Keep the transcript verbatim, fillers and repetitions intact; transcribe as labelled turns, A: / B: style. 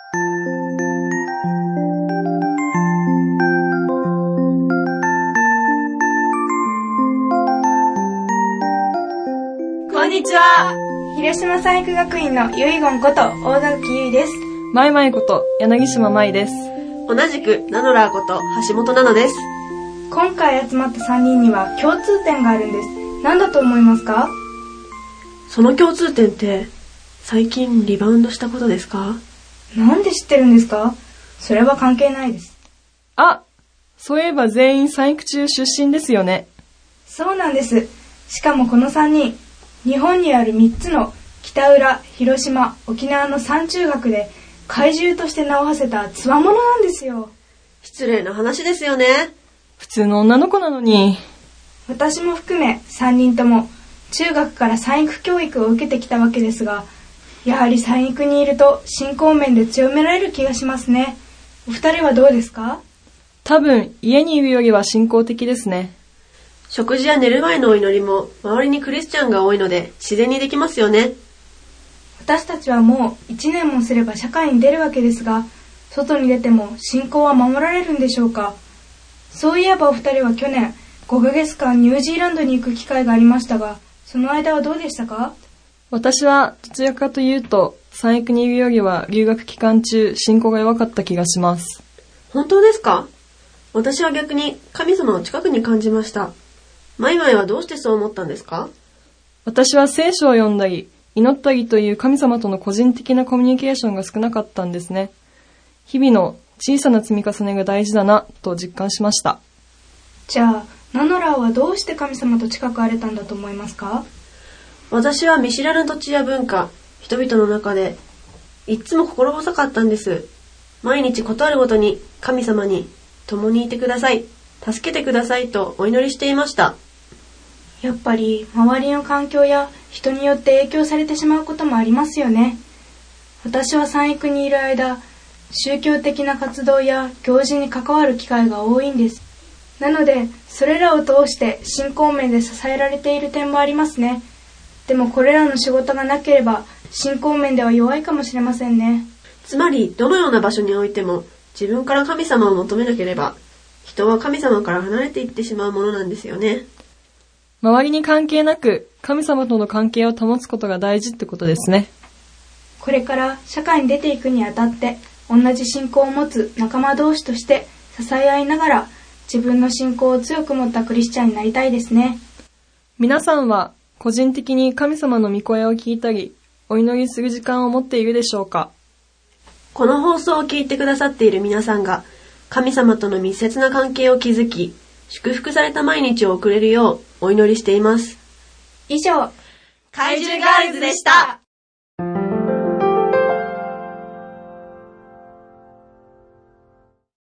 A: こんにちは。
B: 広島産育学院の遺言こと大崎優衣です。
C: まいまいこと柳島まいです。
A: 同じくナノラーこと橋本奈々です。
B: 今回集まったさんにんには共通点があるんです。何だと思いますか？
A: その共通点って最近リバウンドしたことですか？
B: なんで知ってるんですか？それは関係ないです。
C: あ、そういえば全員産育中出身ですよね。
B: そうなんです。しかもこのさんにん、日本にあるみっつの北浦、広島、沖縄のさん中学で怪獣として名を馳せたつわものなんですよ。
A: 失礼な話ですよね。
C: 普通の女の子なのに。
B: 私も含めさんにんとも中学から産育教育を受けてきたわけですが、やはり産育にいると信仰面で強められる気がしますね。お二人はどうですか？
C: 多分家にいるよりは信仰的ですね。
A: 食事や寝る前のお祈りも周りにクリスチャンが多いので自然にできますよね。
B: 私たちはもういちねんもすれば社会に出るわけですが、外に出ても信仰は守られるんでしょうか？そういえばお二人は去年ごかげつかんニュージーランドに行く機会がありましたが、その間はどうでしたか？
C: 私はどちらかというと産育にいるよりは留学期間中信仰が弱かった気がします。
A: 本当ですか？私は逆に神様を近くに感じました。マイマイはどうしてそう思ったんですか？
C: 私は聖書を読んだり祈ったりという神様との個人的なコミュニケーションが少なかったんですね。日々の小さな積み重ねが大事だなと実感しました。
B: じゃあナノラーはどうして神様と近くあれたんだと思いますか？
A: 私は見知らぬ土地や文化、人々の中でいつも心細かったんです。毎日ことあるごとに神様に共にいてください、助けてくださいとお祈りしていました。
B: やっぱり周りの環境や人によって影響されてしまうこともありますよね。私は産育にいる間、宗教的な活動や行事に関わる機会が多いんです。なのでそれらを通して信仰面で支えられている点もありますね。でもこれらの仕事がなければ信仰面では弱いかもしれませんね。
A: つまりどのような場所においても自分から神様を求めなければ人は神様から離れていってしまうものなんですよね。
C: 周りに関係なく神様との関係を保つことが大事ってことですね。
B: これから社会に出ていくにあたって同じ信仰を持つ仲間同士として支え合いながら自分の信仰を強く持ったクリスチャンになりたいですね。
C: 皆さんは個人的に神様の御声を聞いたりお祈りする時間を持っているでしょうか？
A: この放送を聞いてくださっている皆さんが神様との密接な関係を築き祝福された毎日を送れるようお祈りしています。
B: 以上、
A: 怪獣ガールズでした。